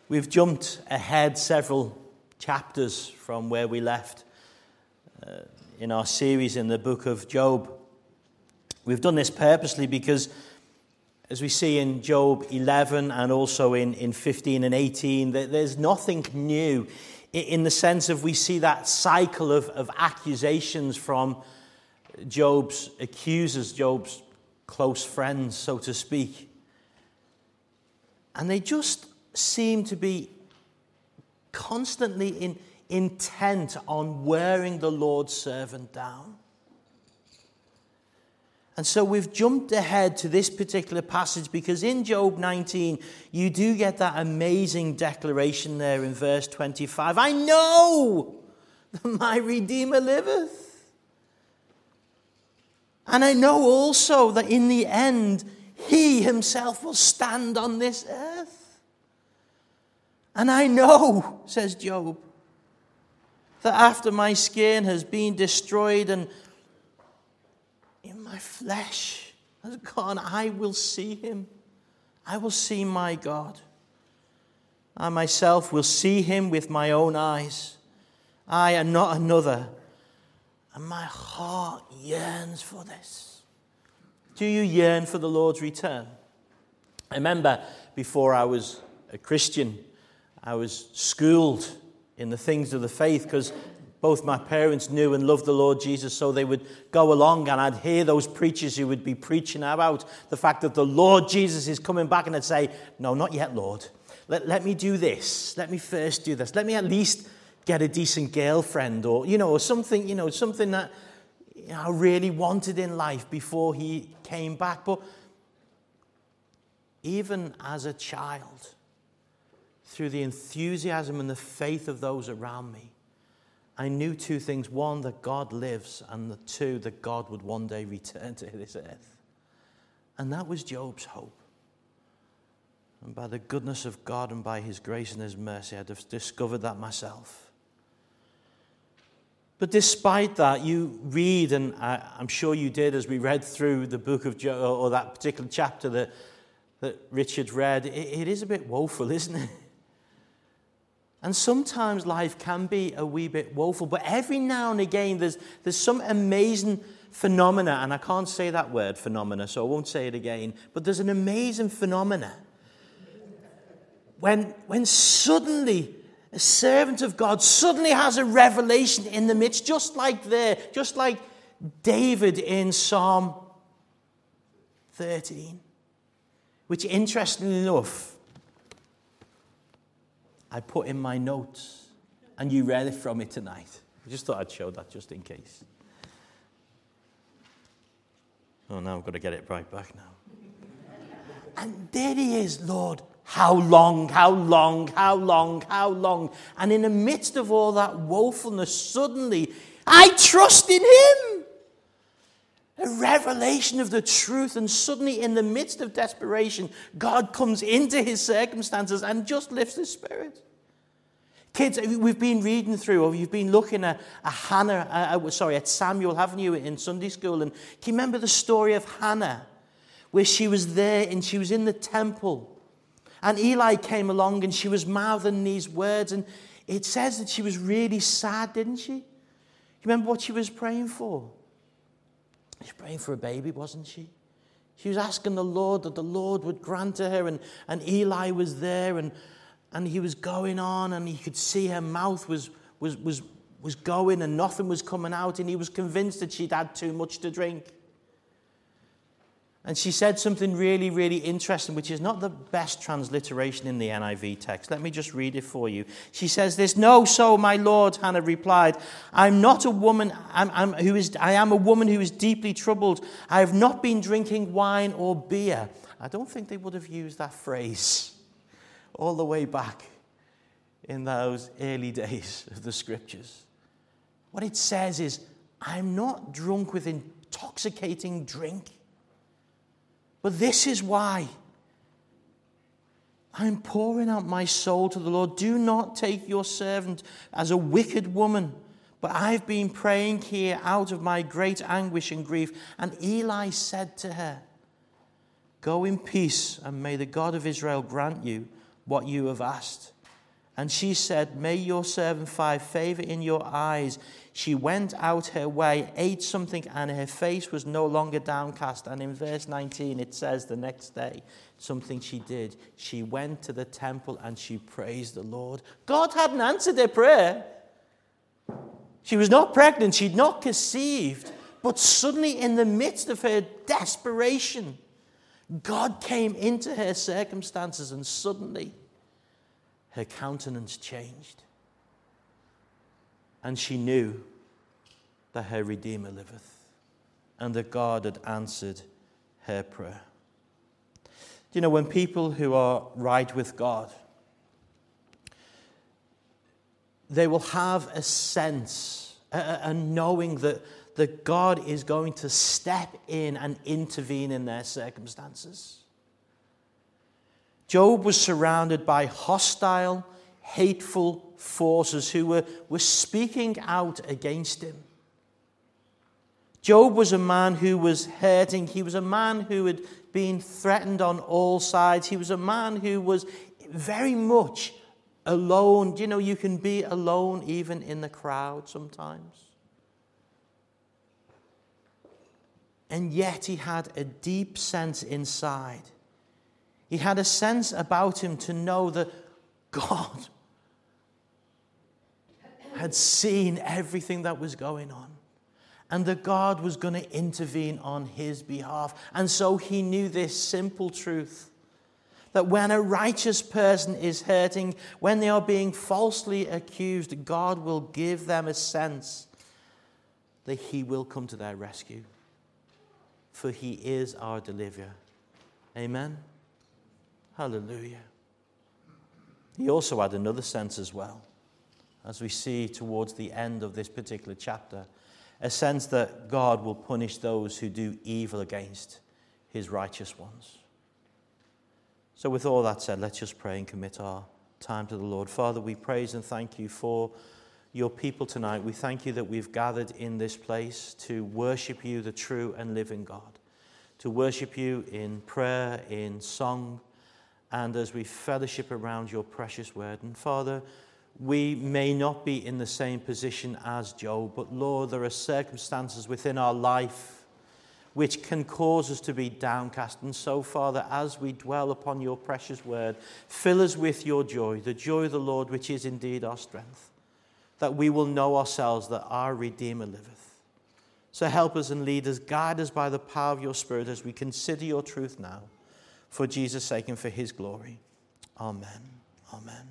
We've jumped ahead several chapters from where we left in our series in the book of Job. We've done this purposely because, as we see in Job 11 and also in 15 and 18, there's nothing new in the sense of we see that cycle of accusations from Job's accusers, Job's close friends, so to speak. And they just seem to be constantly intent on wearing the Lord's servant down. And so we've jumped ahead to this particular passage because in Job 19, you do get that amazing declaration there in verse 25. I know that my Redeemer liveth. And I know also that in the end, he himself will stand on this earth. And I know, says Job, that after my skin has been destroyed and in my flesh has gone, I will see him. I will see my God. I myself will see him with my own eyes. I and not another. And my heart yearns for this. Do you yearn for the Lord's return? I remember before I was a Christian, I was schooled in the things of the faith because both my parents knew and loved the Lord Jesus, so they would go along and I'd hear those preachers who would be preaching about the fact that the Lord Jesus is coming back, and I'd say, no, not yet, Lord. Let me do this. Let me first do this. Let me at least get a decent girlfriend or something that I really wanted in life before he came back. But even as a child, through the enthusiasm and the faith of those around me, I knew two things. One, that God lives, and the two, that God would one day return to this earth. And that was Job's hope. And by the goodness of God and by his grace and his mercy, I discovered that myself. But despite that, you read, and I'm sure you did as we read through the book of Job, or that particular chapter that Richard read, it is a bit woeful, isn't it? And sometimes life can be a wee bit woeful, but every now and again there's some amazing phenomena, and I can't say that word, phenomena, so I won't say it again, but there's an amazing phenomena when suddenly a servant of God suddenly has a revelation in the midst, just like David in Psalm 13, which interestingly enough, I put in my notes, and you read it from it tonight. I just thought I'd show that just in case. Oh, now I've got to get it right back now. And there he is, Lord, how long, how long, how long, how long? And in the midst of all that woefulness, suddenly, I trust in him. A revelation of the truth, and suddenly in the midst of desperation, God comes into his circumstances and just lifts his spirit. Kids, we've been reading through, or you've been looking at Samuel, haven't you, in Sunday school? And can you remember the story of Hannah, where she was there and she was in the temple, and Eli came along and she was mouthing these words, and it says that she was really sad, didn't she? You remember what she was praying for? She was praying for a baby, wasn't she? She was asking the Lord that the Lord would grant to her, and Eli was there, and he was going on, and he could see her mouth was going, and nothing was coming out, and he was convinced that she'd had too much to drink. And she said something really, really interesting, which is not the best transliteration in the NIV text. Let me just read it for you. She says this, "No, so my Lord," Hannah replied, I am a woman who is deeply troubled. I have not been drinking wine or beer." I don't think they would have used that phrase all the way back in those early days of the scriptures. What it says is, I'm not drunk with intoxicating drink. But this is why I'm pouring out my soul to the Lord. Do not take your servant as a wicked woman, but I've been praying here out of my great anguish and grief. And Eli said to her, "Go in peace, and may the God of Israel grant you what you have asked." And she said, may your servant find favor in your eyes. She went out her way, ate something, and her face was no longer downcast. And in verse 19, it says the next day, something she did. She went to the temple and she praised the Lord. God hadn't answered her prayer. She was not pregnant. She'd not conceived. But suddenly, in the midst of her desperation, God came into her circumstances, and suddenly her countenance changed. And she knew that her Redeemer liveth, and that God had answered her prayer. You know, when people who are right with God, they will have a sense, a knowing that God is going to step in and intervene in their circumstances. Job was surrounded by hostile, hateful forces who were speaking out against him. Job was a man who was hurting. He was a man who had been threatened on all sides. He was a man who was very much alone. You know, you can be alone even in the crowd sometimes. And yet he had a deep sense inside. He had a sense about him to know that God had seen everything that was going on, and that God was going to intervene on his behalf. And so he knew this simple truth, that when a righteous person is hurting, when they are being falsely accused, God will give them a sense that he will come to their rescue, for he is our deliverer. Amen. Hallelujah. He also had another sense as well, as we see towards the end of this particular chapter, a sense that God will punish those who do evil against his righteous ones. So with all that said, let's just pray and commit our time to the Lord. Father, we praise and thank you for your people tonight. We thank you that we've gathered in this place to worship you, the true and living God, to worship you in prayer, in song, and as we fellowship around your precious word. And Father, we may not be in the same position as Job, but Lord, there are circumstances within our life which can cause us to be downcast. And so, Father, as we dwell upon your precious word, fill us with your joy, the joy of the Lord, which is indeed our strength, that we will know ourselves that our Redeemer liveth. So help us and lead us, guide us by the power of your Spirit as we consider your truth now, for Jesus' sake and for his glory. Amen. Amen.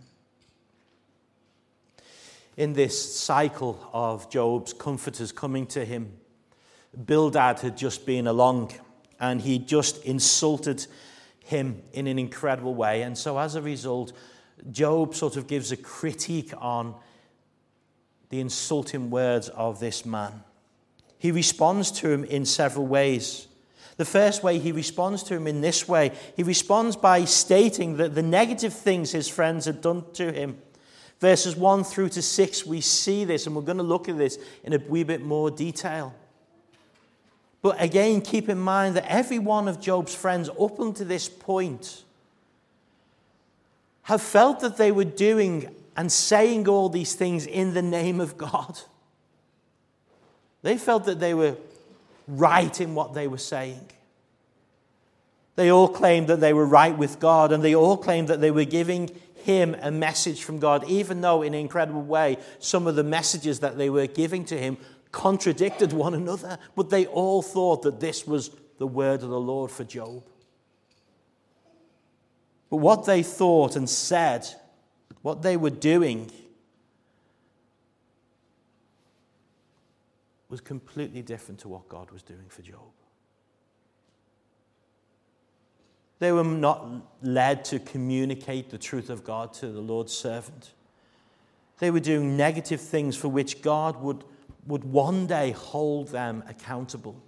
In this cycle of Job's comforters coming to him, Bildad had just been along, and he just insulted him in an incredible way. And so as a result, Job sort of gives a critique on the insulting words of this man. He responds to him in several ways. The first way, he responds to him in this way. He responds by stating that the negative things his friends had done to him. Verses 1 through to 6, we see this, and we're going to look at this in a wee bit more detail. But again, keep in mind that every one of Job's friends up until this point have felt that they were doing and saying all these things in the name of God. They felt that they were right in what they were saying. They all claimed that they were right with God, and they all claimed that they were giving him a message from God, even though in an incredible way some of the messages that they were giving to him contradicted one another. But they all thought that this was the word of the Lord for Job. But what they thought and said, what they were doing, was completely different to what God was doing for Job. They were not led to communicate the truth of God to the Lord's servant. They were doing negative things for which God would one day hold them accountable.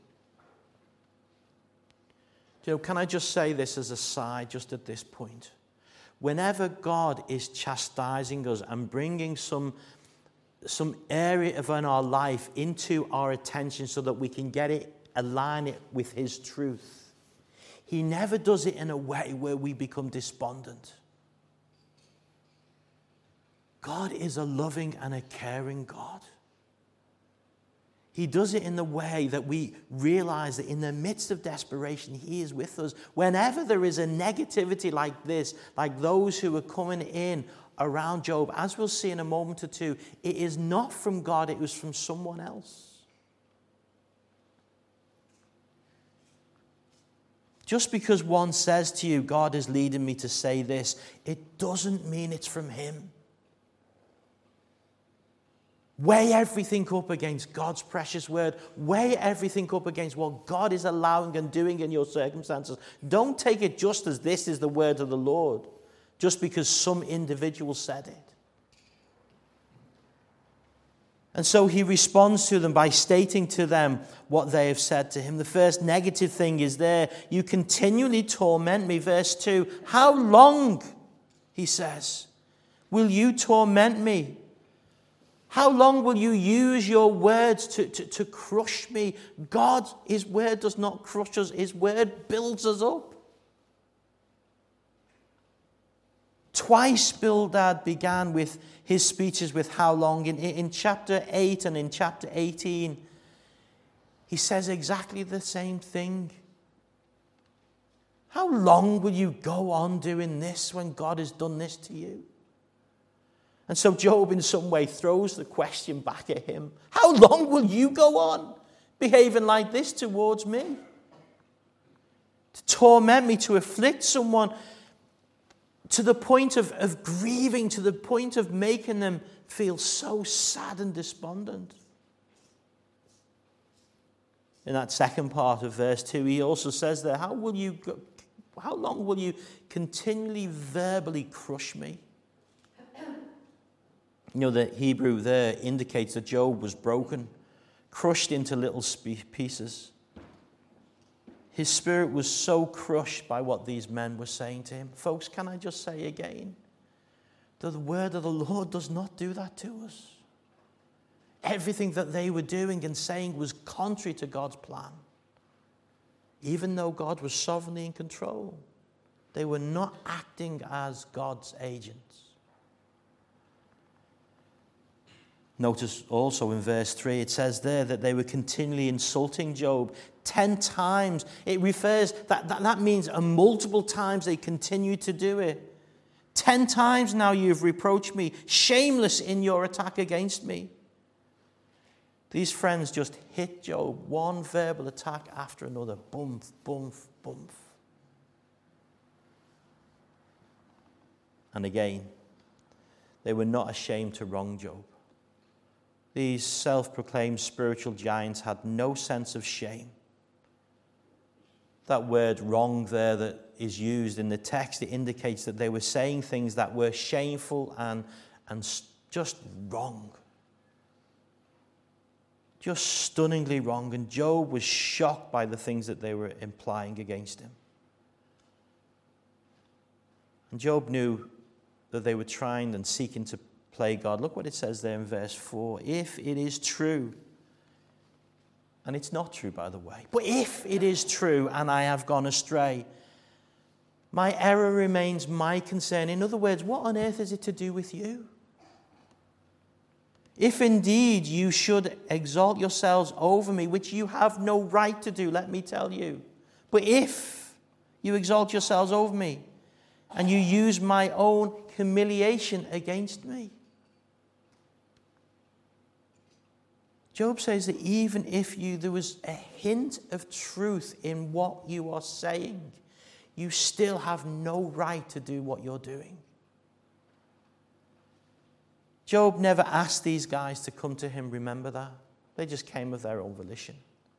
You know, can I just say this as a side just at this point? Whenever God is chastising us and bringing some area of our life into our attention so that we can get it, align it with his truth, he never does it in a way where we become despondent. God is a loving and a caring God. He does it in the way that we realize that in the midst of desperation, he is with us. Whenever there is a negativity like this, like those who are coming in around Job, as we'll see in a moment or two, it is not from God, it was from someone else. Just because one says to you, God is leading me to say this, it doesn't mean it's from him. Weigh everything up against God's precious word. Weigh everything up against what God is allowing and doing in your circumstances. Don't take it just as this is the word of the Lord, just because some individual said it. And so he responds to them by stating to them what they have said to him. The first negative thing is there. You continually torment me. Verse 2. How long, he says, will you torment me? How long will you use your words to crush me? God, his word does not crush us. His word builds us up. Twice Bildad began with his speeches with how long. In chapter 8 and in chapter 18, he says exactly the same thing. How long will you go on doing this when God has done this to you? And so Job in some way throws the question back at him. How long will you go on behaving like this towards me? To torment me, to afflict someone to the point of grieving, to the point of making them feel so sad and despondent. In that second part of verse 2, he also says there, how long will you continually verbally crush me? You know, the Hebrew there indicates that Job was broken, crushed into little pieces. His spirit was so crushed by what these men were saying to him. Folks, can I just say again, that the word of the Lord does not do that to us. Everything that they were doing and saying was contrary to God's plan. Even though God was sovereignly in control, they were not acting as God's agents. Notice also in verse 3, it says there that they were continually insulting Job 10 times. It refers, that means multiple times they continued to do it. 10 times now you've reproached me, shameless in your attack against me. These friends just hit Job, one verbal attack after another. Boom, boom, boom. And again, they were not ashamed to wrong Job. These self-proclaimed spiritual giants had no sense of shame. That word wrong there that is used in the text, it indicates that they were saying things that were shameful and just wrong. Just stunningly wrong. And Job was shocked by the things that they were implying against him. And Job knew that they were trying and seeking to play God. Look what it says there in verse 4. If it is true, and it's not true, by the way, but if it is true and I have gone astray, my error remains my concern. In other words, what on earth is it to do with you? If indeed you should exalt yourselves over me, which you have no right to do, let me tell you. But if you exalt yourselves over me and you use my own humiliation against me. Job says that even if there was a hint of truth in what you are saying, you still have no right to do what you're doing. Job never asked these guys to come to him, remember that? They just came of their own volition.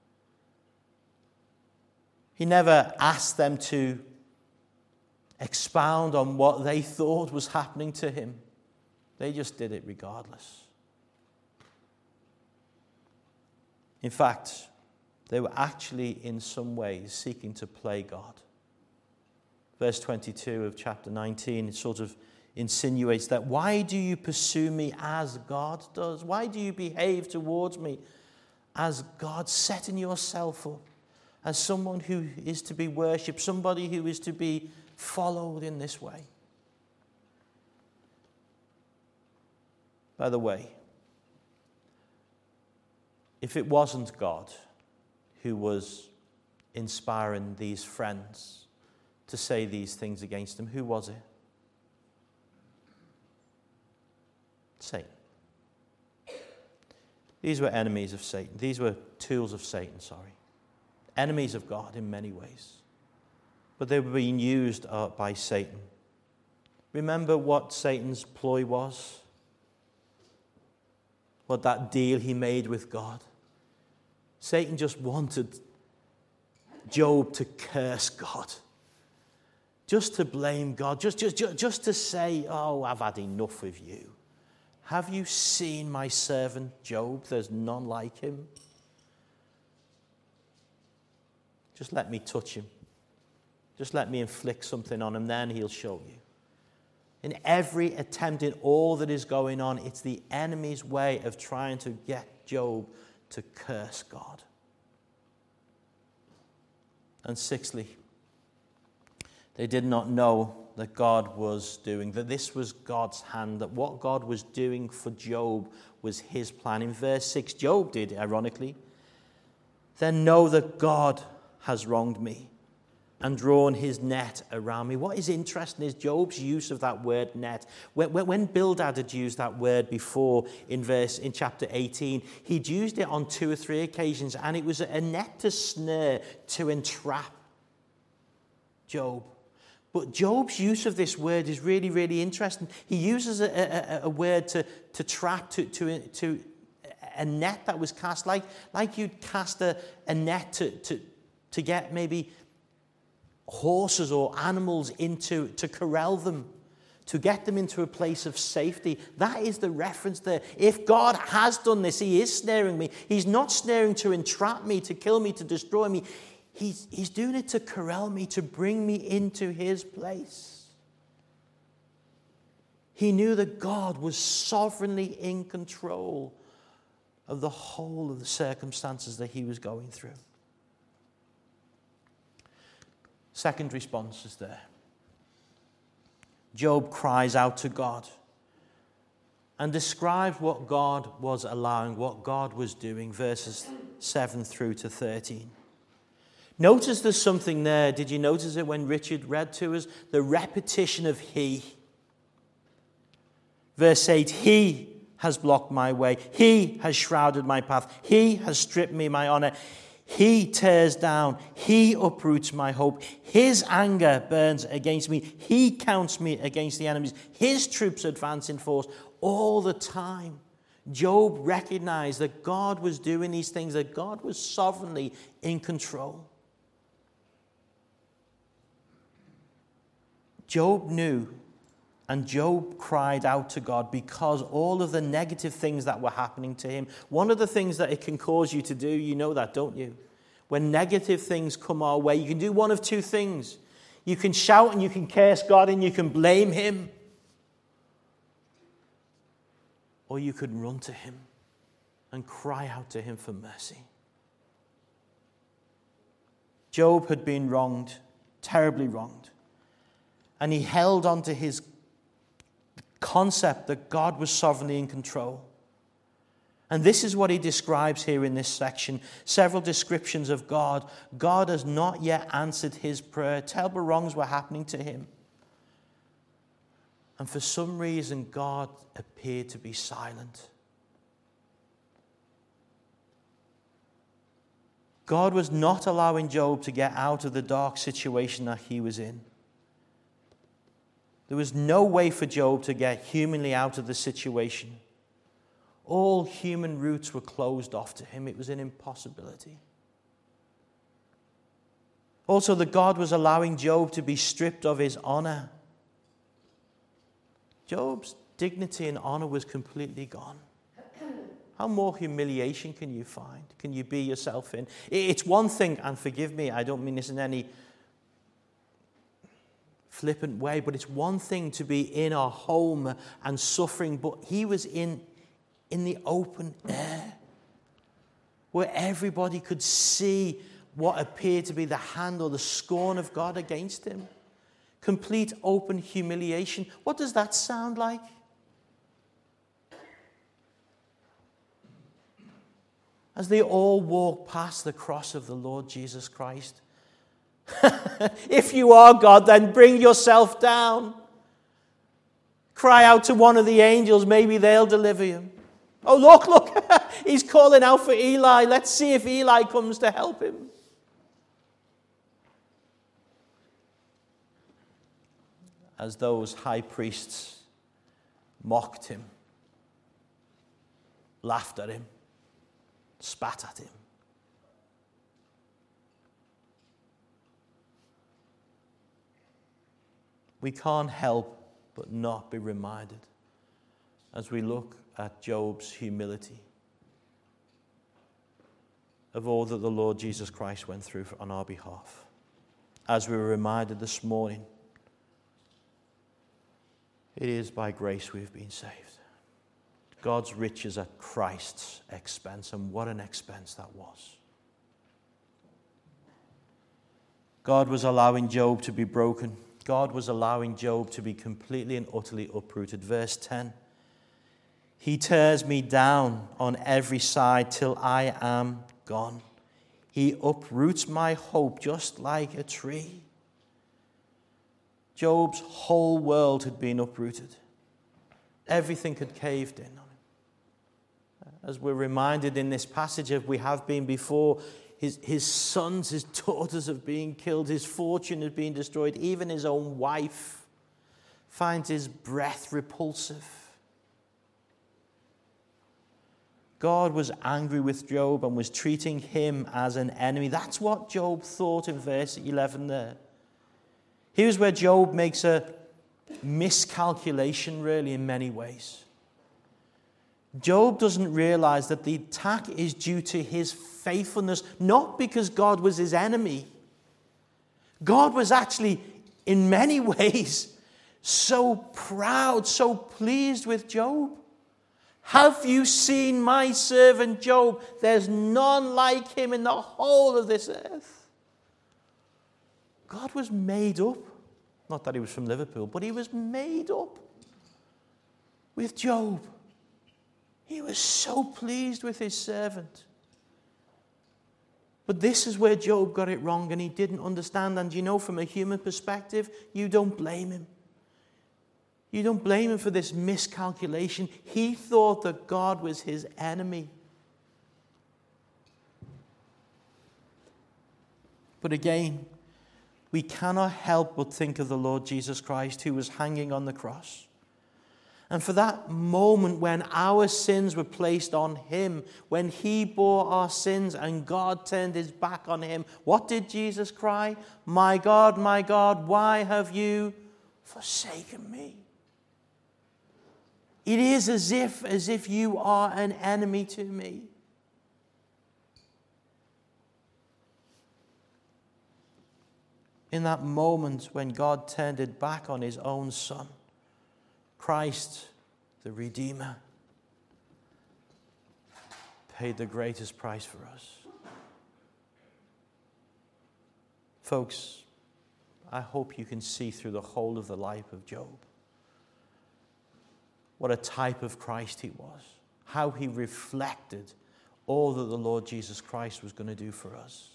He never asked them to expound on what they thought was happening to him. They just did it regardless. In fact, they were actually in some ways seeking to play God. Verse 22 of chapter 19, it sort of insinuates that. Why do you pursue me as God does? Why do you behave towards me as God, setting yourself up as someone who is to be worshipped, somebody who is to be followed in this way? By the way, if it wasn't God who was inspiring these friends to say these things against him, who was it? Satan. These were enemies of Satan. These were tools of Satan, enemies of God in many ways. But they were being used by Satan. Remember what Satan's ploy was? What that deal he made with God? Satan just wanted Job to curse God. Just to blame God. Just to say, oh, I've had enough of you. Have you seen my servant Job? There's none like him. Just let me touch him. Just let me inflict something on him, then he'll show you. In every attempt, in all that is going on, it's the enemy's way of trying to get Job to curse God. And sixthly, they did not know that God was doing, that this was God's hand, that what God was doing for Job was his plan. In verse 6, Job did, ironically, then know that God has wronged me and drawn his net around me. What is interesting is Job's use of that word net. When Bildad had used that word before in chapter 18, he'd used it on 2 or 3 occasions, and it was a net to snare, to entrap Job. But Job's use of this word is really, really interesting. He uses a word to trap, to a net that was cast, like you'd cast a net to get maybe horses or animals to corral them, to get them into a place of safety. That is the reference there. If God has done this, he is snaring me. He's not snaring to entrap me, to kill me, to destroy me. He's doing it to corral me, to bring me into his place. He knew that God was sovereignly in control of the whole of the circumstances that he was going through. Second response is there. Job cries out to God and describes what God was allowing, what God was doing, verses 7 through to 13. Notice there's something there. Did you notice it when Richard read to us? The repetition of he. Verse 8, he has blocked my way. He has shrouded my path. He has stripped me my honor. He tears down. He uproots my hope. His anger burns against me. He counts me against the enemies. His troops advance in force. All the time, Job recognized that God was doing these things, that God was sovereignly in control. Job knew, and Job cried out to God because all of the negative things that were happening to him. One of the things that it can cause you to do, you know that, don't you? When negative things come our way, you can do one of two things. You can shout and you can curse God and you can blame him. Or you could run to him and cry out to him for mercy. Job had been wronged, terribly wronged. And he held on to his concept that God was sovereignly in control. And this is what he describes here in this section. Several descriptions of God. God has not yet answered his prayer. Terrible wrongs were happening to him. And for some reason, God appeared to be silent. God was not allowing Job to get out of the dark situation that he was in. There was no way for Job to get humanly out of the situation. All human routes were closed off to him. It was an impossibility. Also, that God was allowing Job to be stripped of his honor. Job's dignity and honor was completely gone. How more humiliation can you find? Can you be yourself in? It's one thing, and forgive me, I don't mean this in any flippant way, but it's one thing to be in a home and suffering, but he was in the open air where everybody could see what appeared to be the hand or the scorn of God against him. Complete open humiliation. What does that sound like? as they all walk past the cross of the Lord Jesus Christ. If you are God, then bring yourself down. Cry out to one of the angels, maybe they'll deliver him. Oh, look, he's calling out for Eli. Let's see if Eli comes to help him. As those high priests mocked him, laughed at him, spat at him. We can't help but not be reminded as we look at Job's humility of all that the Lord Jesus Christ went through on our behalf. As we were reminded this morning, it is by grace we've been saved. God's riches at Christ's expense, and what an expense that was. God was allowing Job to be broken. God was allowing Job to be completely and utterly uprooted. Verse 10, he tears me down on every side till I am gone. He uproots my hope just like a tree. Job's whole world had been uprooted. Everything had caved in on him. As we're reminded in this passage, as we have been before, his sons, his daughters have been killed. His fortune has been destroyed. Even his own wife finds his breath repulsive. God was angry with Job and was treating him as an enemy. That's what Job thought in verse 11 there. Here's where Job makes a miscalculation, really, in many ways. Job doesn't realize that the attack is due to his faithfulness, not because God was his enemy. God was actually, in many ways, so proud, so pleased with Job. Have you seen my servant Job? There's none like him in the whole of this earth. God was made up. Not that he was from Liverpool, but he was made up with Job. He was so pleased with his servant. But this is where Job got it wrong, and he didn't understand. And you know, from a human perspective, you don't blame him. You don't blame him for this miscalculation. He thought that God was his enemy. But again, we cannot help but think of the Lord Jesus Christ, who was hanging on the cross. And for that moment when our sins were placed on him, when he bore our sins and God turned his back on him, what did Jesus cry? My God, why have you forsaken me? It is as if you are an enemy to me. In that moment when God turned it back on his own Son, Christ, the Redeemer, paid the greatest price for us. Folks, I hope you can see through the whole of the life of Job what a type of Christ he was, how he reflected all that the Lord Jesus Christ was going to do for us.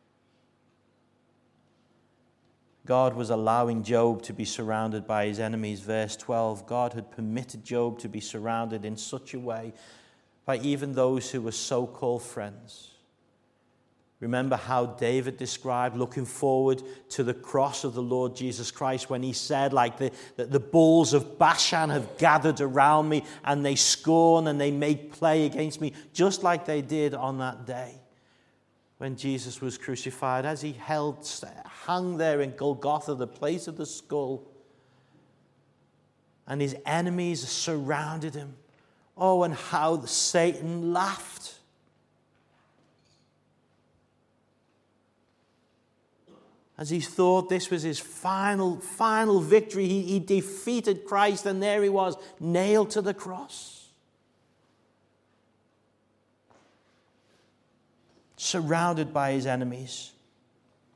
God was allowing Job to be surrounded by his enemies. Verse 12, God had permitted Job to be surrounded in such a way by even those who were so-called friends. Remember how David described looking forward to the cross of the Lord Jesus Christ when he said, like, the bulls of Bashan have gathered around me and they scorn and they make play against me, just like they did on that day when Jesus was crucified, as he hung there in Golgotha, the place of the skull, and his enemies surrounded him. Oh, and how Satan laughed. As he thought this was his final victory, he defeated Christ, and there he was, nailed to the cross. Surrounded by his enemies.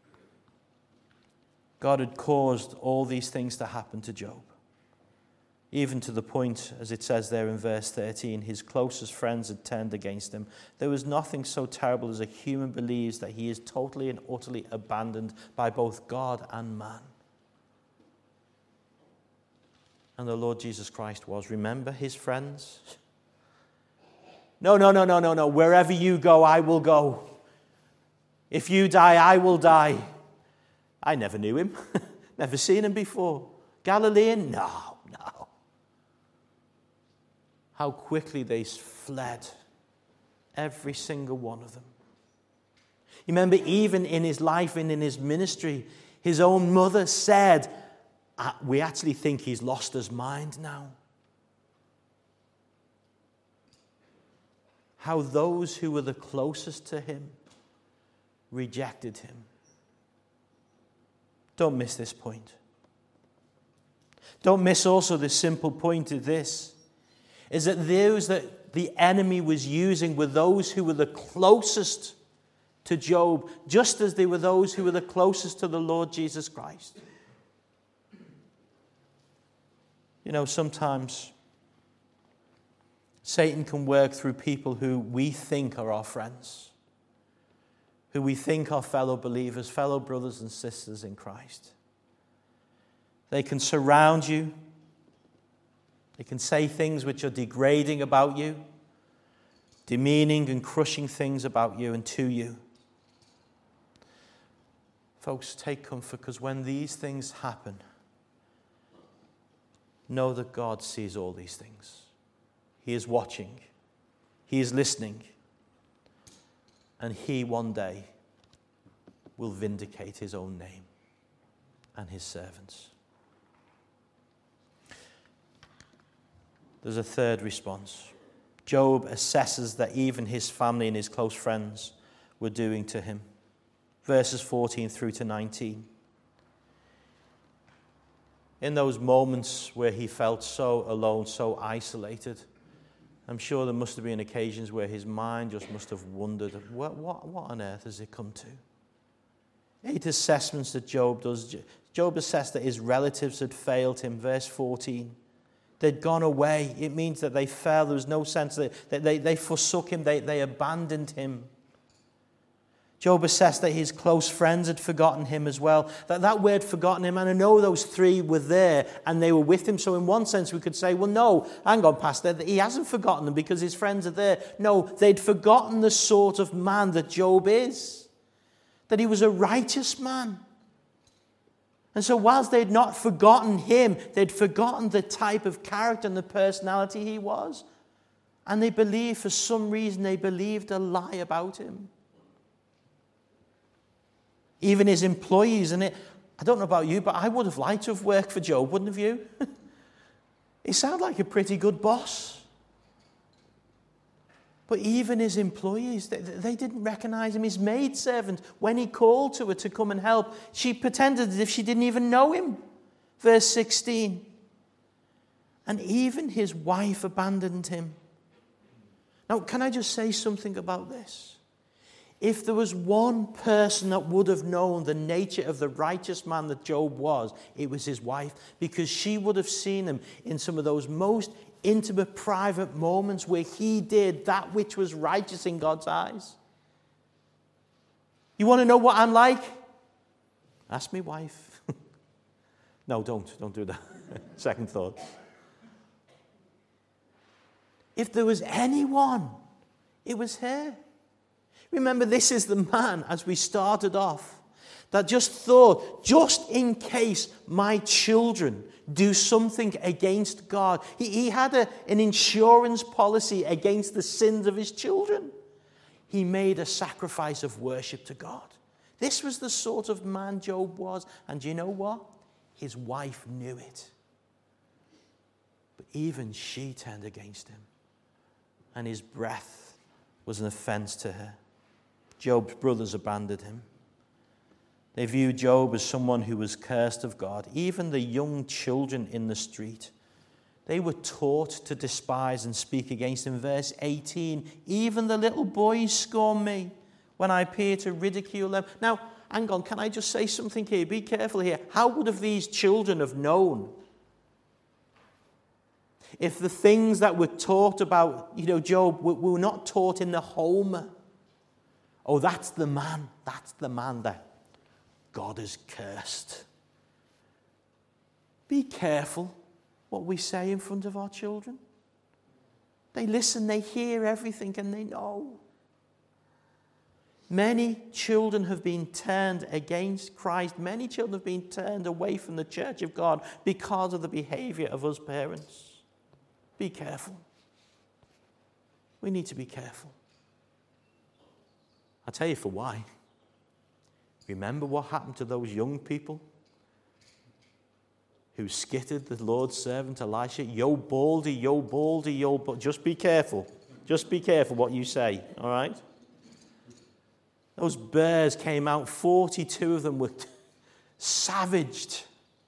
God had caused all these things to happen to Job. even to the point, as it says there in verse 13, his closest friends had turned against him. There was nothing so terrible as a human believes that he is totally and utterly abandoned by both God and man. And the Lord Jesus Christ was. Remember his friends? No. Wherever you go, I will go. If you die, I will die. I never knew him. Never seen him before. Galilean? No. How quickly they fled. Every single one of them. You remember, even in his life and in his ministry, his own mother said, we actually think he's lost his mind now. How those who were the closest to him rejected him. Don't miss this point. Don't miss also the simple point of this, is that those that the enemy was using were those who were the closest to Job, just as they were those who were the closest to the Lord Jesus Christ. You know, sometimes Satan can work through people who we think are our friends, who we think are fellow believers, fellow brothers and sisters in Christ. They can surround you. They can say things which are degrading about you, demeaning and crushing things about you and to you. Folks, take comfort, because when these things happen, know that God sees all these things. He is watching. He is listening. And he one day will vindicate his own name and his servants. There's a third response. Job assesses that even his family and his close friends were doing to him. Verses 14 through to 19. In those moments where he felt so alone, so isolated, I'm sure there must have been occasions where his mind just must have wondered, what on earth has it come to? 8 assessments that Job does. Job assessed that his relatives had failed him. Verse 14. They'd gone away. It means that they fell. There was no sense that they forsook him. They abandoned him. Job assessed that his close friends had forgotten him as well. That word forgotten him, and I know those 3 were there and they were with him. So in one sense we could say, well, no, hang on, Pastor, he hasn't forgotten them because his friends are there. No, they'd forgotten the sort of man that Job is. That he was a righteous man. And so whilst they'd not forgotten him, they'd forgotten the type of character and the personality he was. And they believed, for some reason, they believed a lie about him. Even his employees, and I don't know about you, but I would have liked to have worked for Job, wouldn't have you? He sounded like a pretty good boss. But even his employees, they didn't recognize him. His maidservant, when he called to her to come and help, she pretended as if she didn't even know him. Verse 16. And even his wife abandoned him. Now, can I just say something about this? If there was one person that would have known the nature of the righteous man that Job was, it was his wife, because she would have seen him in some of those most intimate, private moments where he did that which was righteous in God's eyes. You want to know what I'm like? Ask me, wife. No, don't do that. Second thought. If there was anyone, it was her. Remember, this is the man, as we started off, that just thought, just in case my children do something against God. He had an insurance policy against the sins of his children. He made a sacrifice of worship to God. This was the sort of man Job was. And you know what? His wife knew it. But even she turned against him. And his breath was an offense to her. Job's brothers abandoned him. They viewed Job as someone who was cursed of God. Even the young children in the street, they were taught to despise and speak against him. Verse 18, even the little boys scorn me when I appear to ridicule them. Now, hang on, can I just say something here? Be careful here. How would have these children have known if the things that were taught about, Job were not taught in the home, oh, that's the man that God has cursed. Be careful what we say in front of our children. They listen, they hear everything, and they know. Many children have been turned against Christ. Many children have been turned away from the church of God because of the behavior of us parents. Be careful. We need to be careful. I'll tell you for why. Remember what happened to those young people who skittered the Lord's servant Elisha? Yo baldy, yo baldy, yo baldy. Just be careful. Just be careful what you say, all right? Those bears came out, 42 of them were savaged.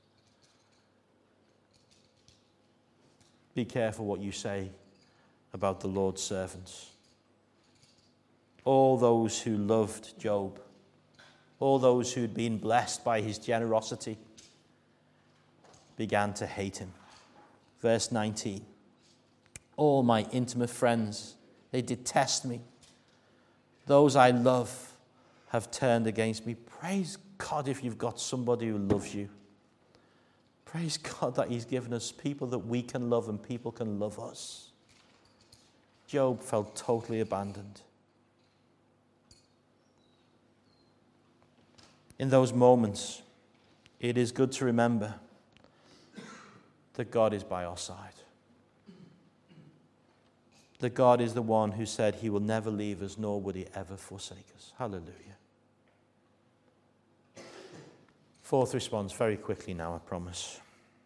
Be careful what you say about the Lord's servants. All those who loved Job, all those who had been blessed by his generosity, began to hate him. Verse 19. All my intimate friends, they detest me. Those I love have turned against me. Praise God if you've got somebody who loves you. Praise God that he's given us people that we can love and people can love us. Job felt totally abandoned. In those moments, it is good to remember that God is by our side. That God is the one who said he will never leave us, nor would he ever forsake us. Hallelujah. Fourth response, very quickly now, I promise.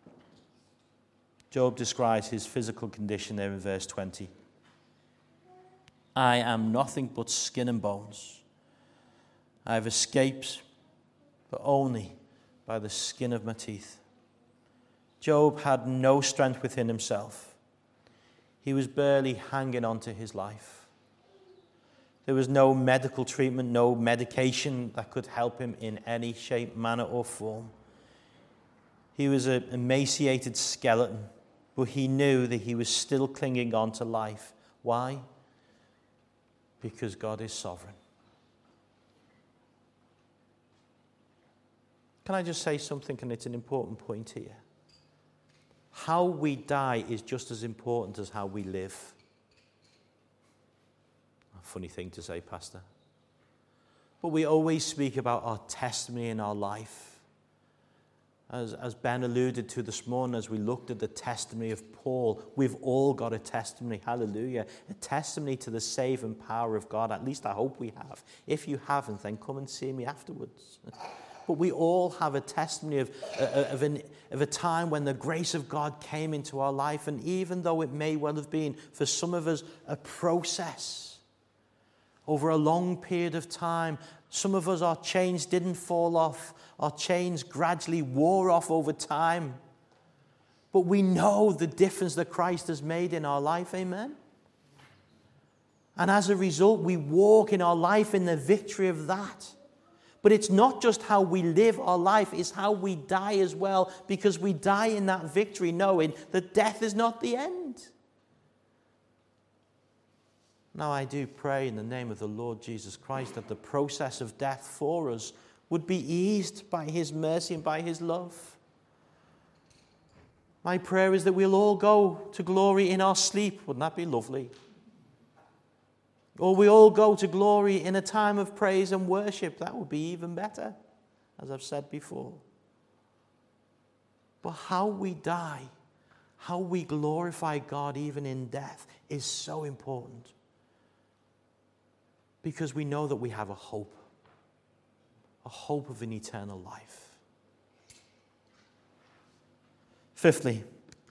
Job describes his physical condition there in verse 20. I am nothing but skin and bones. I have escaped, but only by the skin of my teeth. Job had no strength within himself. He was barely hanging on to his life. There was no medical treatment, no medication that could help him in any shape, manner, or form. He was an emaciated skeleton, but he knew that he was still clinging on to life. Why? Because God is sovereign. Can I just say something, and it's an important point here? How we die is just as important as how we live. A funny thing to say, Pastor. But we always speak about our testimony in our life. As Ben alluded to this morning, as we looked at the testimony of Paul, we've all got a testimony, hallelujah, a testimony to the saving power of God. At least I hope we have. If you haven't, then come and see me afterwards. But we all have a testimony of a time when the grace of God came into our life. And even though it may well have been, for some of us, a process over a long period of time, some of us, our chains didn't fall off. Our chains gradually wore off over time. But we know the difference that Christ has made in our life, amen? And as a result, we walk in our life in the victory of that. But it's not just how we live our life, it's how we die as well, because we die in that victory knowing that death is not the end. Now I do pray in the name of the Lord Jesus Christ that the process of death for us would be eased by his mercy and by his love. My prayer is that we'll all go to glory in our sleep. Wouldn't that be lovely? Or we all go to glory in a time of praise and worship. That would be even better, as I've said before. But how we die, how we glorify God even in death is so important. Because we know that we have a hope of an eternal life. Fifthly,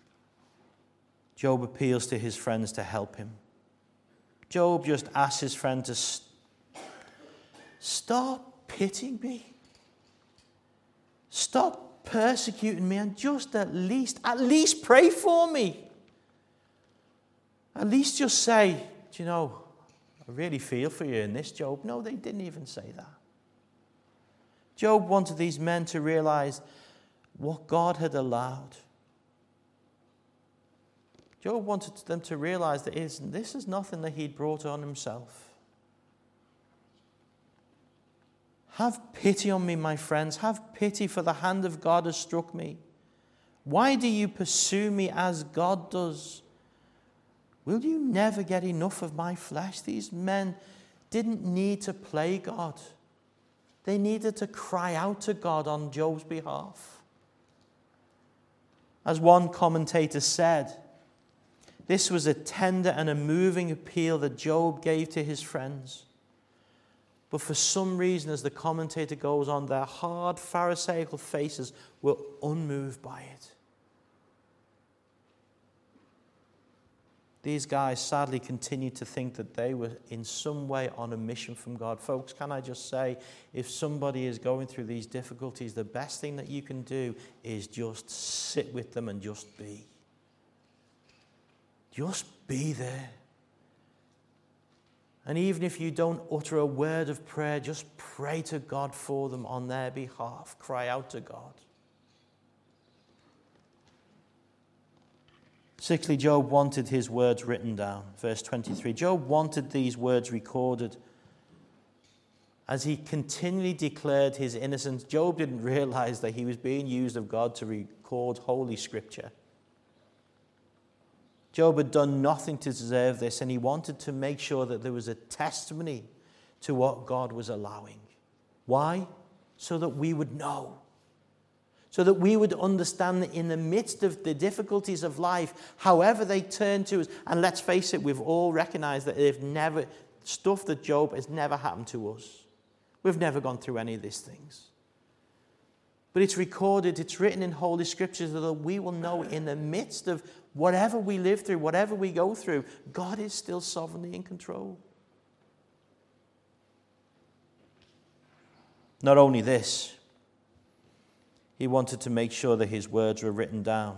Job appeals to his friends to help him. Job just asks his friend to stop pitying me. Stop persecuting me and just at least pray for me. At least just say, do you know, I really feel for you in this, Job. No, they didn't even say that. Job wanted these men to realize what God had allowed. Job wanted them to realize that this is nothing that he'd brought on himself. Have pity on me, my friends. Have pity, for the hand of God has struck me. Why do you pursue me as God does? Will you never get enough of my flesh? These men didn't need to play God. They needed to cry out to God on Job's behalf. As one commentator said, this was a tender and a moving appeal that Job gave to his friends. But for some reason, as the commentator goes on, their hard Pharisaical faces were unmoved by it. These guys sadly continued to think that they were in some way on a mission from God. Folks, can I just say, if somebody is going through these difficulties, the best thing that you can do is just sit with them and just be. Just be there. And even if you don't utter a word of prayer, just pray to God for them on their behalf. Cry out to God. Sixthly, Job wanted his words written down. Verse 23. Job wanted these words recorded. As he continually declared his innocence, Job didn't realize that he was being used of God to record Holy Scripture. Job had done nothing to deserve this, and he wanted to make sure that there was a testimony to what God was allowing. Why? So that we would know. So that we would understand that in the midst of the difficulties of life, however they turn to us, and let's face it, we've all recognized that stuff that Job has never happened to us. We've never gone through any of these things. But it's recorded, it's written in Holy Scriptures, so that we will know in the midst of whatever we live through, whatever we go through, God is still sovereignly in control. Not only this, he wanted to make sure that his words were written down,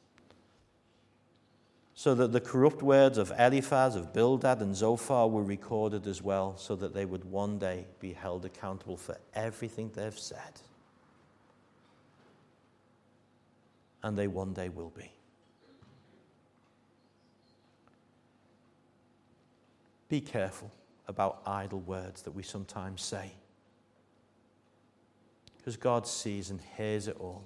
so that the corrupt words of Eliphaz, of Bildad, and Zophar were recorded as well, so that they would one day be held accountable for everything they've said. And they one day will be. Be careful about idle words that we sometimes say, because God sees and hears it all.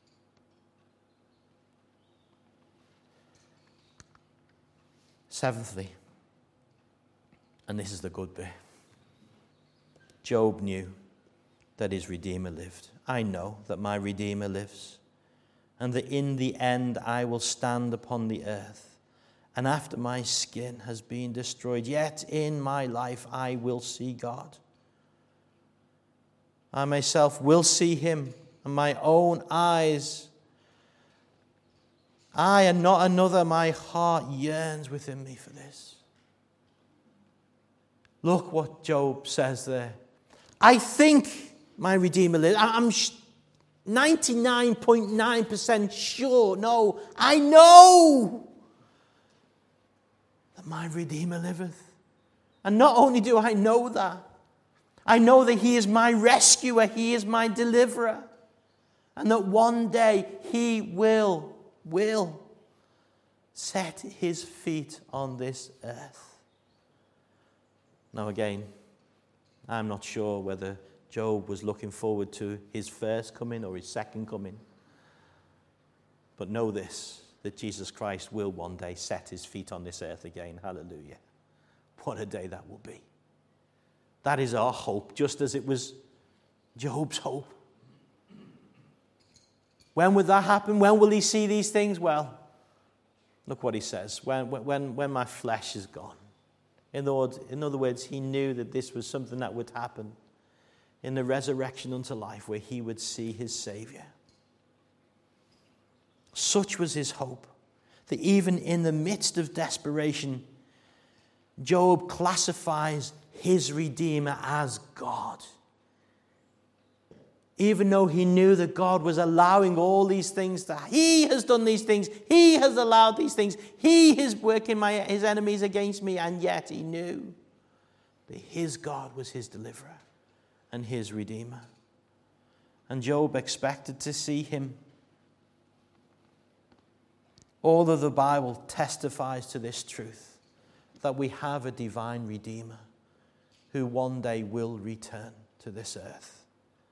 Seventhly, and this is the good bit, Job knew that his Redeemer lived. I know that my Redeemer lives, and that in the end I will stand upon the earth. And after my skin has been destroyed, yet in my life I will see God. I myself will see him, and my own eyes. I and not another, my heart yearns within me for this. Look what Job says there. I think my Redeemer lives. I'm 99.9% sure. No, I know that my Redeemer liveth. And not only do I know that, I know that he is my rescuer, he is my deliverer, and that one day he will set his feet on this earth. Now again, I'm not sure whether Job was looking forward to his first coming or his second coming. But know this, that Jesus Christ will one day set his feet on this earth again. Hallelujah. What a day that will be. That is our hope, just as it was Job's hope. When would that happen? When will he see these things? Well, look what he says. When my flesh is gone. In other words, he knew that this was something that would happen in the resurrection unto life, where he would see his Savior. Such was his hope, that even in the midst of desperation, Job classifies his Redeemer as God. Even though he knew that God was allowing all these things, that he has done these things, he has allowed these things, he is working his enemies against me, and yet he knew that his God was his deliverer and his Redeemer. And Job expected to see him. All of the Bible testifies to this truth, that we have a divine Redeemer who one day will return to this earth.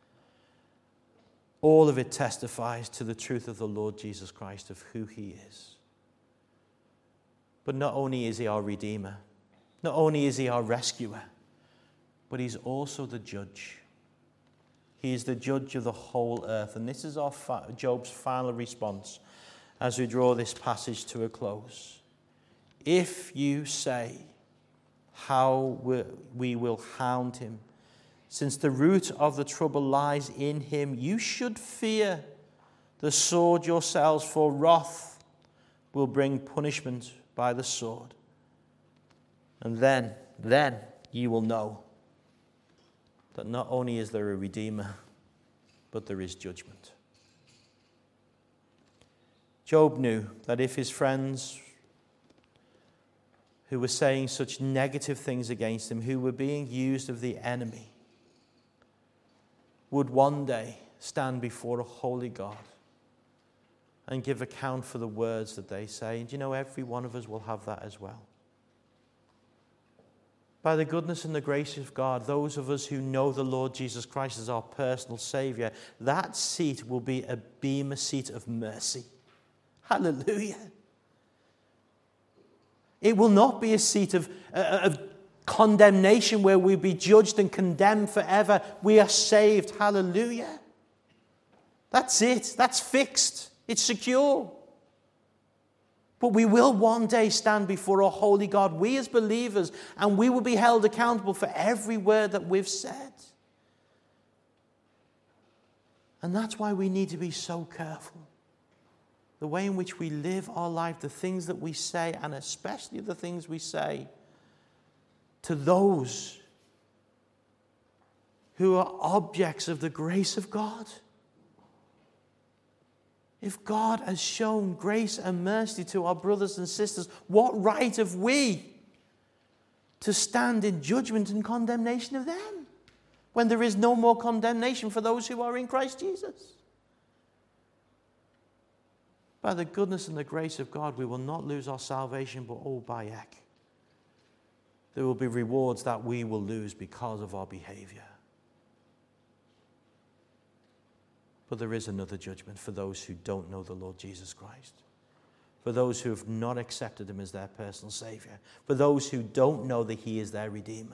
All of it testifies to the truth of the Lord Jesus Christ, of who he is. But not only is he our Redeemer, not only is he our rescuer, but he's also the judge. He is the judge of the whole earth. And this is Job's final response as we draw this passage to a close. If you say, how we will hound him, since the root of the trouble lies in him, you should fear the sword yourselves, for wrath will bring punishment by the sword. And then you will know that not only is there a Redeemer, but there is judgment. Job knew that if his friends who were saying such negative things against him, who were being used of the enemy, would one day stand before a holy God and give account for the words that they say. And you know, every one of us will have that as well. By the goodness and the grace of God, those of us who know the Lord Jesus Christ as our personal Savior, that seat will be a bema seat of mercy. Hallelujah. It will not be a seat of condemnation where we'll be judged and condemned forever. We are saved. Hallelujah. That's it. That's fixed. It's secure. But we will one day stand before a holy God, we as believers, and we will be held accountable for every word that we've said. And that's why we need to be so careful. The way in which we live our life, the things that we say, and especially the things we say to those who are objects of the grace of God. If God has shown grace and mercy to our brothers and sisters, what right have we to stand in judgment and condemnation of them when there is no more condemnation for those who are in Christ Jesus? By the goodness and the grace of God, we will not lose our salvation, but oh, by heck, there will be rewards that we will lose because of our behavior. But there is another judgment for those who don't know the Lord Jesus Christ, for those who have not accepted him as their personal Savior, for those who don't know that he is their Redeemer.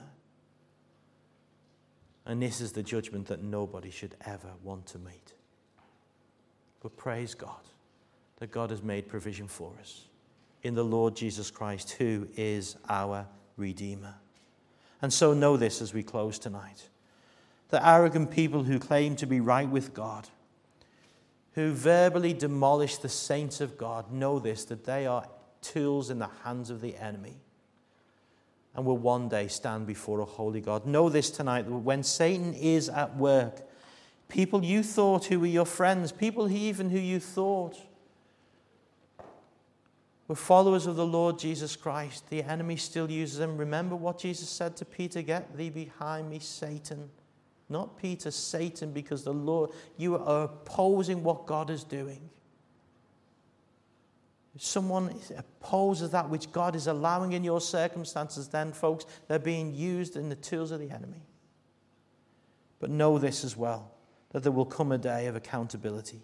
And this is the judgment that nobody should ever want to meet. But praise God that God has made provision for us in the Lord Jesus Christ, who is our Redeemer. And so know this as we close tonight. The arrogant people who claim to be right with God, who verbally demolish the saints of God, know this, that they are tools in the hands of the enemy and will one day stand before a holy God. Know this tonight, that when Satan is at work, people you thought who were your friends, people even who you thought were followers of the Lord Jesus Christ, the enemy still uses them. Remember what Jesus said to Peter, "Get thee behind me, Satan." Not Peter, Satan, because the Lord, you are opposing what God is doing. If someone opposes that which God is allowing in your circumstances, then, folks, they're being used in the tools of the enemy. But know this as well, that there will come a day of accountability.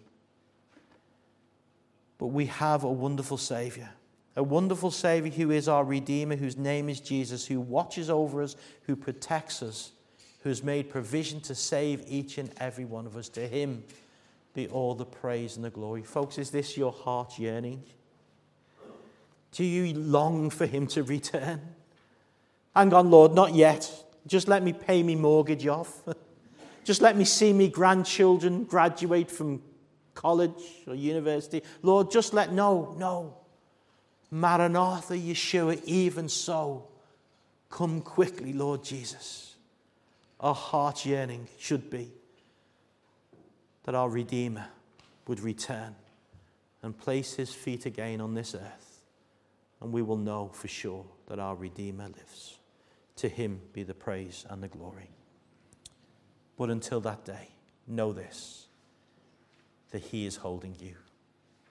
But we have a wonderful Savior who is our Redeemer, whose name is Jesus, who watches over us, who protects us, who has made provision to save each and every one of us. To him be all the praise and the glory. Folks, is this your heart's yearning? Do you long for him to return? Hang on, Lord, not yet. Just let me pay me mortgage off. Just let me see me grandchildren graduate from college or university. Lord, no. Maranatha, Yeshua, even so. Come quickly, Lord Jesus. Our heart's yearning should be that our Redeemer would return and place his feet again on this earth, and we will know for sure that our Redeemer lives. To him be the praise and the glory. But until that day, know this, that he is holding you.